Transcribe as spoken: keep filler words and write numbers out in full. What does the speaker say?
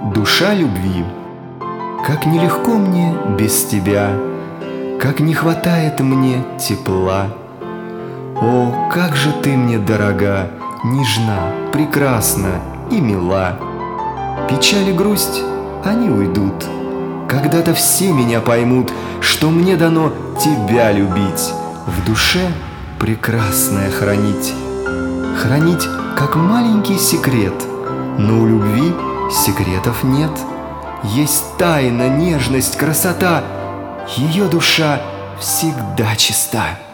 Душа любви. Как нелегко мне без тебя, как не хватает мне тепла. О, как же ты мне дорога, нежна, прекрасна и мила. Печаль и грусть, они уйдут. Когда-то все меня поймут, что мне дано тебя любить, в душе прекрасное хранить. Хранить, как маленький секрет, но у любви секретов нет. Есть тайна, нежность, красота, ее душа всегда чиста.